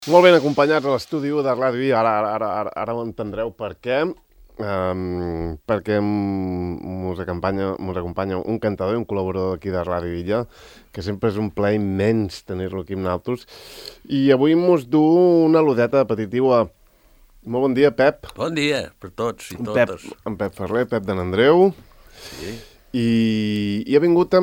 Molt ben acompanyats a l'estudi 1 de Ràdio I. Ara ho entendreu per què. Perquè mos acompanya un cantador i un col·laborador aquí de Ràdio Illa, que sempre és un plaer immens tenir-lo aquí amb nosaltres. I avui mos du una ludeta petitiva. Molt bon dia, Pep. Bon dia per tots i totes. En Pep Ferrer, Pep de n'Andreu. Sí. I ha vingut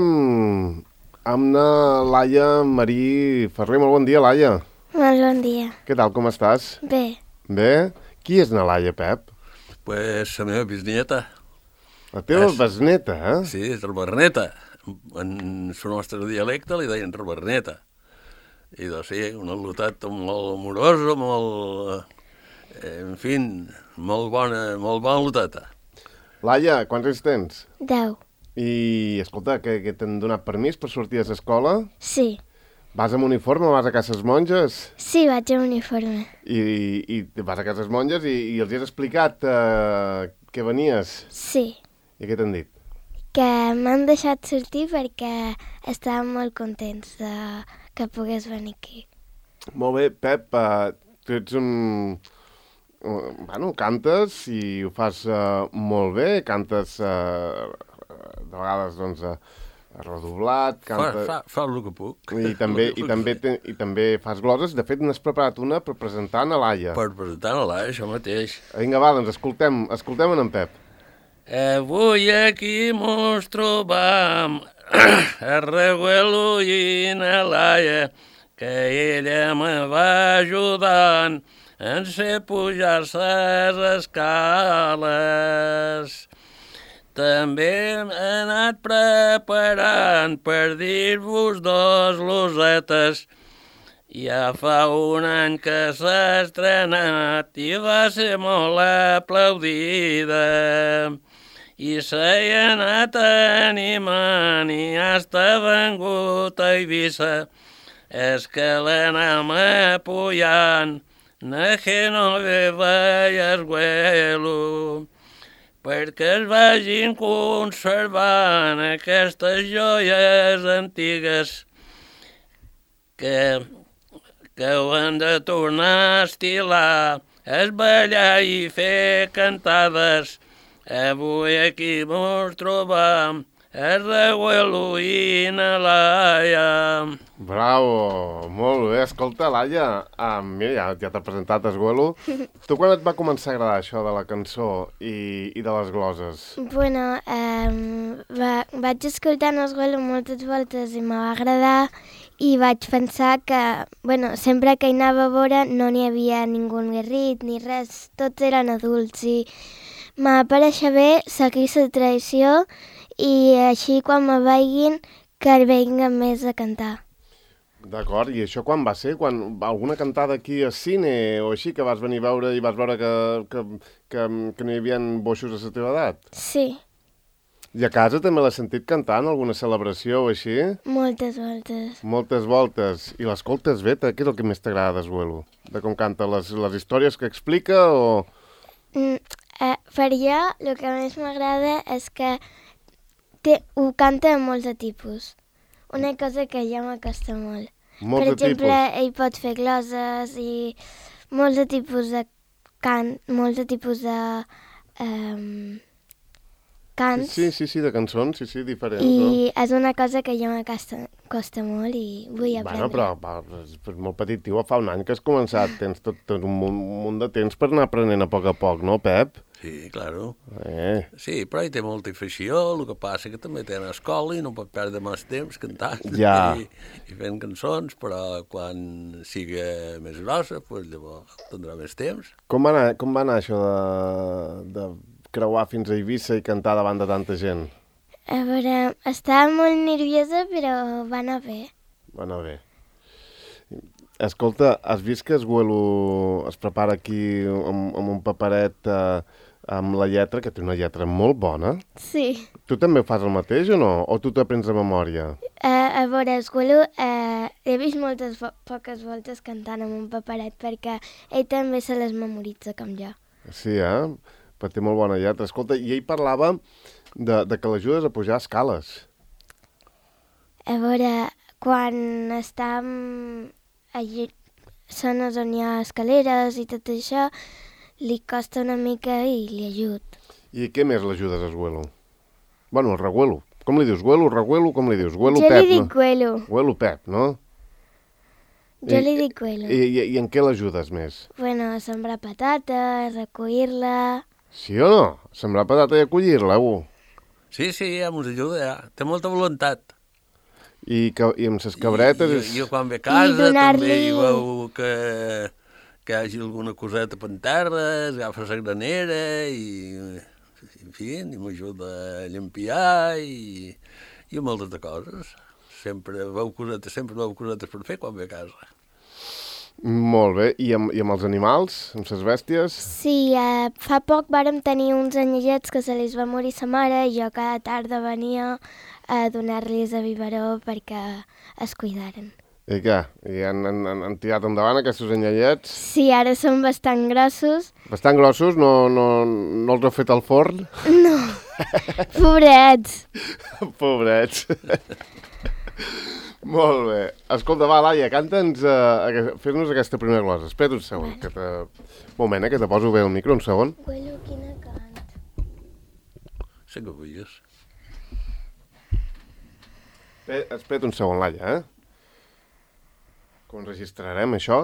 amb na Laia Marí Ferrer. Molt bon dia, Laia. Molt bon dia. Què tal, com estàs? Bé. Bé? Qui és na Laia, Pep? Pues la meva bisnieta. La teva besneta, eh? Sí, és Raberneta. En el nostre dialecte li deien Raberneta. I doncs sí, una loteta molt amorosa, molt... en fi, molt bona loteta. Laia, quants anys tens? 10. I, escolta, que t'han donat permís per sortir a l'escola? Sí. Vas amb uniforme, vas a cases monges? Sí, vaig a uniforme. I vas a cases monges i els has explicat que venies? Sí. I què t'han dit? Que m'han deixat sortir perquè estaven molt contents que pogués venir aquí. Molt bé, Pep, tu ets un... Bueno, cantes i ho fas molt bé, cantes de vegades, doncs, redoblat, canta... Fa el que puc. I també fas gloses. De fet, n'has preparat una per presentar a Laia. Per presentar a Laia, això mateix. Vinga, va, doncs escoltem en Pep. Avui aquí mos trobam a Reguelo i a Laia, que ella me va ajudant en ser pujar les escales. També hem anat preparant per dir-vos dos losetes. Ja fa un any que s'ha estrenat i va ser molt aplaudida. I s'ha anat animant i hasta vengut a Eivissa. És que l'anem apujant, que no ve veies güelo, perquè es vagin conservant aquestes joies antigues que ho han de tornar a estilar, es ballar i fer cantades. Avui aquí mos trobam a Reguelo i na Laia. Bravo, molt bé. Escolta, Laia, mira, ja t'ha presentat Esguelo. Tu quan et va començar a agradar això de la cançó i de les gloses? Bueno, vaig escoltar Esguelo moltes voltes i me va agradar i vaig pensar que, bueno, sempre que hi anava a veure no n'hi havia ningú guerrit ni res, tots eren adults i me pareixia bé seguir la tradició i així quan me veiguin que venguen més a cantar. D'acord, i això quan va ser? Quan alguna cantada aquí a cine o així que vas venir a veure i vas veure que no hi havia boixos a la teva edat? Sí. I a casa també l'has sentit cantar en alguna celebració o així? Moltes voltes. Moltes voltes. I l'escoltes bé? Què és el que més t'agrada d'Esguelo? De com canta? Les històries que explica o...? Per jo, el que més m'agrada és que ho canta de molts de tipus. Una cosa que ja m'acosta molt. Molts per de exemple, tipus. ell pot fer gloses i molts de tipus de molts de tipus de cants. Sí, de cançons, sí, diferents. I és una cosa que ja m'acosta molt i vull aprendre. Però és molt petit, tio, fa un any que has començat, tens tot un munt de temps per anar aprenent a poc, no, Pep? Sí, claro. Sí, però ell té molta afició, el que passa que també té una escola i no pot perdre més temps cantant i fent cançons, però quan siga més grossa, doncs llavors tindrà més temps. Com va anar això de creuar fins a Eivissa i cantar davant de tanta gent? A veure, estava molt nerviosa, però va anar bé. Va anar bé. Escolta, has vist que Esguelo es prepara aquí amb un paperet amb la lletra, que té una lletra molt bona? Sí. Tu també fas el mateix o no? O tu t'aprens de memòria? A veure, Esguelo he vist poques voltes cantant amb un paperet perquè ell també se les memoritza com jo. Sí, però té molt bona lletra. Escolta, i ell parlava de que l'ajudes a pujar escales. A veure, quan estàvem allí zones on hi ha escaleres i tot això, li costa una mica i li ajud. I què més l'ajudes a Esguelo? Bueno, el Reguelo. Com li dius? Guelo, Reguelo, com li dius? Guelo, Jo Pep, li dic Guelo. Guelo, Pep, no? Jo li dic Guelo. I en què l'ajudes més? Bueno, a sembrar patates, a cuir-la... Sí o no? Sembrar patata i acollir-la, Sí, ja mos ajuda, ja. Té molta voluntat. I amb les cabretes... Jo quan ve a casa donar-li- també hi veu que hi hagi alguna coseta per terra, agafa la granera i... En fi, i m'ajuda a llampiar i moltes de coses. Sempre veu cosetes per fer quan ve a casa. Molt bé. I amb els animals? Amb les bèsties? Sí, fa poc vàrem tenir uns anyellets que se li va morir sa mare i jo cada tarda venia a donar-los a biberó perquè es cuidaren. I què? I han tirat endavant aquests anyellets? Sí, ara són bastant grossos. Bastant grossos? No els heu fet al forn? No, pobrets. Pobrets. Molt bé. Escolta, va, Laia, canta'ns, fes-nos aquesta primera glosa. Espera un segon. Un moment, que te poso bé el micro, un segon. Quello, quina cant. Sí que vulguis. Espera un segon, Laia, Com enregistrarem, això?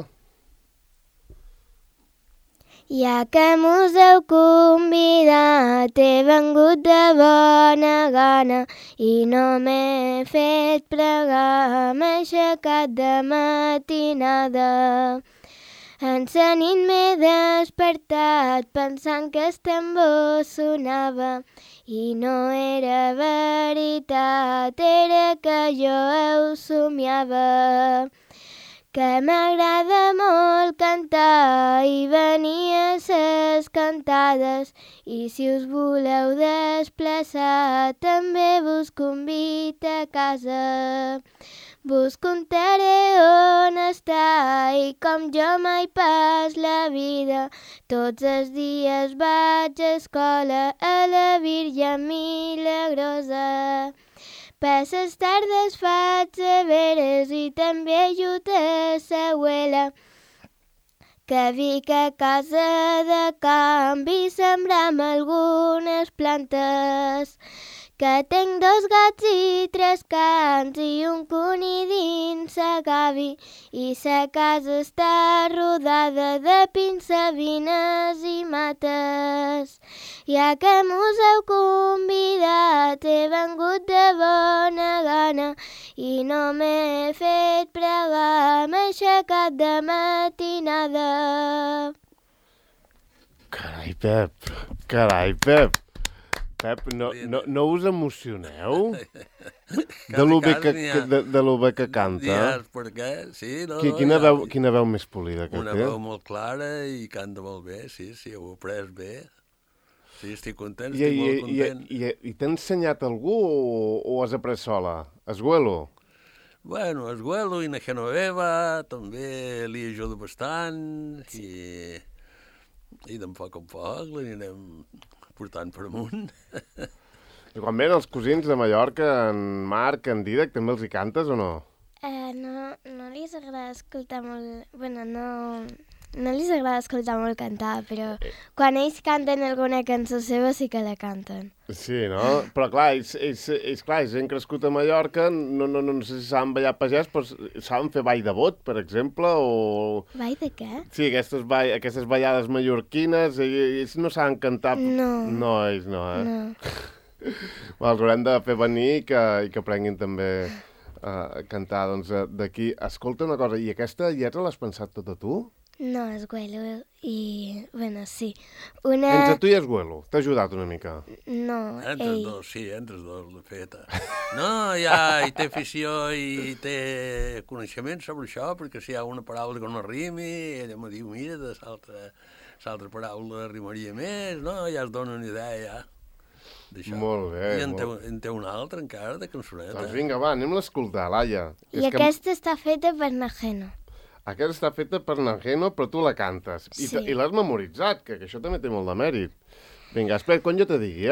Ja que mos heu convidat, he vengut de bona gana i no m'he fet pregar, m'he aixecat de matinada. En la nit m'he despertat pensant que el tambor sonava i no era veritat, era que jo ho somiava. Que m'agrada molt cantar i venir a ses cantades i si us voleu desplaçar també vos convid a casa. Vos contaré on està i com jo mai pas la vida. Tots els dies vaig a escola a la Virgen Milagrosa. Per les tardes faig deberes i també ajut a l'abuela, que vic a casa de canvi sembram algunes plantes, que tinc 2 gats i 3 cans i un conill dins la gavi i la casa està rodada de pins, savines i mates. Ja que mos heu convidat, he vengut de bona gana i no m'he fet pregar, m'he aixecat de matinada. Carai, Pep. Pep, no us emocioneu de lo bé que canta? Dies, per què? Sí, no, Quina veu més polida que una té. veu molt clara i canta molt bé, sí, ho he après bé. Sí, estic content, estic molt content. I t'ha ensenyat algú o has après sola? Esguelo? Bueno, Esguelo i na Genoveva també li ajuda bastant i d'en poc en poc l'anirem portant per amunt. I quan venen els cosins de Mallorca, en Marc, en Dídac, també els hi cantes o no? No li agrada escoltar molt... Bueno, no li agrada escoltar molt cantar, però quan ells canten alguna cançó seva sí que la canten. Sí, no? Però clar, ells han crescut a Mallorca, no sé si saben ballar pagès, però saben fer ball de bot, per exemple, o... Ball de què? Sí, aquestes ballades mallorquines, ells no saben cantar... No. No, ells no, No. Els haurem de fer venir i que aprenguin també a cantar d'aquí. Escolta una cosa, i aquesta lletra l'has pensat tota tu? No, Esguelo i... Bueno, sí. Entre tu i Esguelo, t'ha ajudat una mica? No, Entre els dos, sí, entre els dos l'he feta. No, ja hi té afició i té coneixement sobre això, perquè si hi ha una paraula que no rimi, ella me diu, mira, de l'altra paraula rimaria més, no? Ja es dona una idea, ja. Molt bé. I en té una altra encara, de cançoneta. Doncs vinga, va, anem a escoltar, Laia. I aquesta està feta per Najeno. Aquesta està feta per Najeno, però tu la cantes. Sí. I l'has memoritzat, que això també té molt de mèrit. Vinga, espera, quan jo te digui,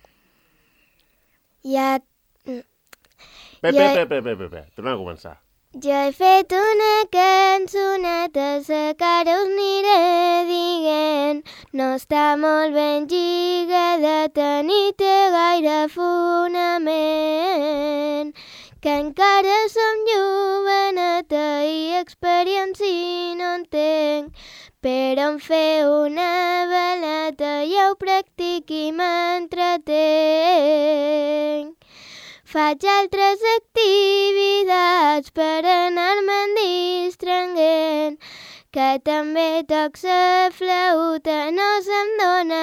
Ja... Tornem a començar. Jo he fet una cançoneta, sa cara us aniré dient. No està molt ben lligadeta ni té gaire fonament. Que encara som joveneta i experiència no en tenc. Però en fer una baleta ja ho practic i m'entretenc. Faig altres activitats per anar-me'n distrenguent, que també toc la flauta, no se'm dóna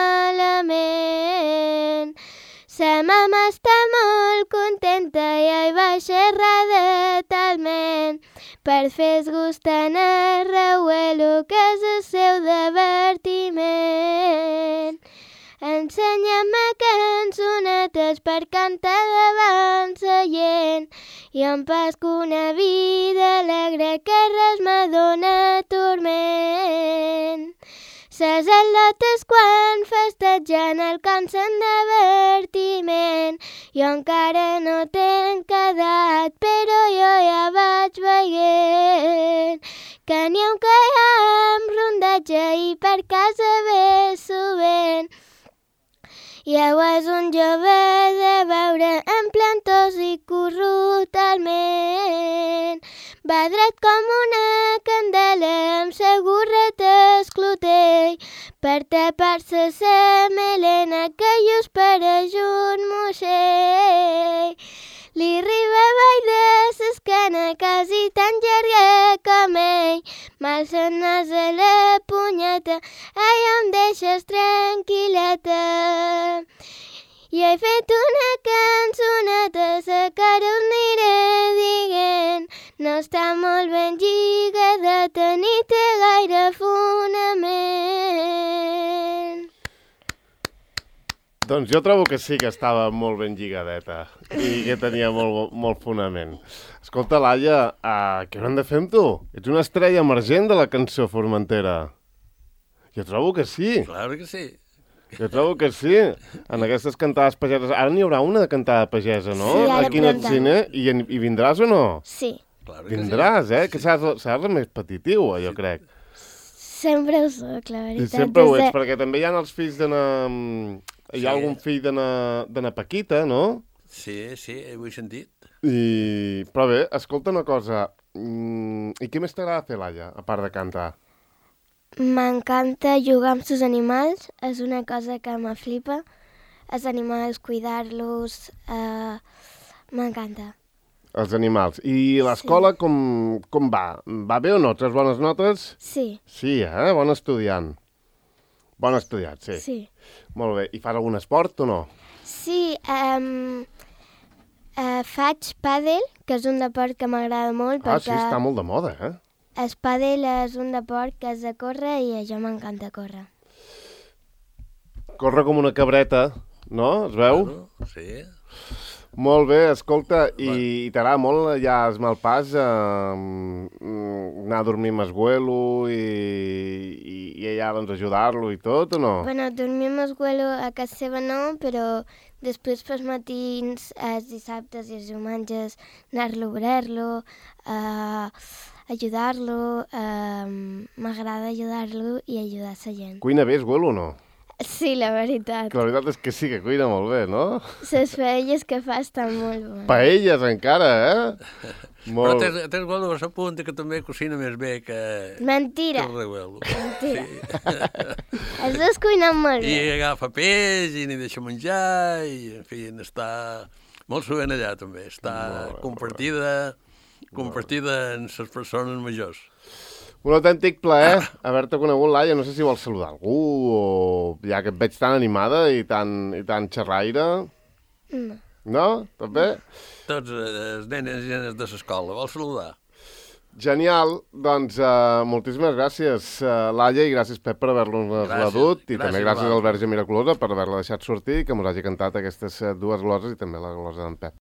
malament. Sa mama està molt contenta i hi va xerrar de talment per fer-se gustant el reuelo que és el seu divertiment. Ensenya-me cançonetes per cantar davant la gent i em pesco una vida alegre que res me dóna turment. Ses al·lotes quan festegen alcancen divertiment. Jo encara no tenc edat, però jo ja vaig veient que n'hi ha un que hi ha amb rondatge i per casa ve sovint. I és un jove de veure en plantós i curro talment. Va dret com una candela amb sa gorreta esclotell per tapar-se sa melena que just pareix un moixell. Li arriba avall de s'esquena quasi tan llarga com ell. Mal se'n nas a la punyeta, ai, em deixes tranquil·leta. Jo he fet una cançoneta, sa cara us aniré dient. No està molt ben lligadeta ni té gaire fonament. Doncs jo trobo que sí que estava molt ben lligadeta i que tenia molt fonament. Escolta, Laia, què haurem de fer amb tu? Ets una estrella emergent de la cançó formentera. Jo trobo que sí. Claro que sí. Jo trobo que sí. En aquestes cantades pageses... Ara n'hi haurà una de cantada pagesa, no? Sí, ara aquí en el pronta. cine. I vindràs o no? Sí, Claro que Vindràs, Que seràs el més petitiu, jo crec. sempre ho soc, la I veritat. sempre ho ets, perquè també hi ha els fills d'ana... Hi ha Sí. algun fill d'ana Paquita, no? Sí, ho he sentit. Però bé, escolta una cosa. I què més t'agrada fer, Laia, a part de cantar? M'encanta jugar amb els animals, és una cosa que me flipa. Els animals, cuidar-los, m'encanta. Els animals. I l'escola com va? Va bé o no? Tres bones notes? Sí, Sí, bon estudiant. Bon estudiant, sí. sí. Molt bé. I fas algun esport o no? Sí, faig pàdel, que és un deport que m'agrada molt, Ah, sí, perquè està molt de moda, el pàdel és un deport que has de córrer i a jo m'encanta córrer. Corre com una cabreta, no? Es veu? Claro, sí. Molt bé, escolta, i t'agrada molt ja el mal pas, anar a dormir amb esguelo i allà doncs ajudar-lo i tot, o no? Bueno, dormir amb esguelo a casa seva no, però després pels matins, els dissabtes i els diumenges, anar-lo a veure-lo, ajudar-lo, m'agrada ajudar-lo i ajudar la gent. Cuina bé esguelo o no? Sí, la veritat. Que la veritat és que sí que cuina molt bé, no? Les paelles que fa estan molt bones. Paelles encara, Però Molt... tens Guado a punta que també cocina més bé que Mentira, el Reguelo. mentira. Els dos cuinen molt I bé. agafa peix i n'hi deixa menjar i, en fi, està molt sovint allà també. Està compartida amb les persones majors. Un autèntic plaer haver-te conegut, Laia. No sé si vols saludar algú o ja que et veig tan animada i tan xerraire. No. No? Tot bé? Tots els nenes i nenes de l'escola. Vols saludar? Genial. Doncs moltíssimes gràcies, Laia, i gràcies, Pep, per haver-nos redut. I també gràcies al Verge Miraculosa per haver-la deixat sortir i que mos hagi cantat aquestes dues gloses i també la glosa d'en Pep.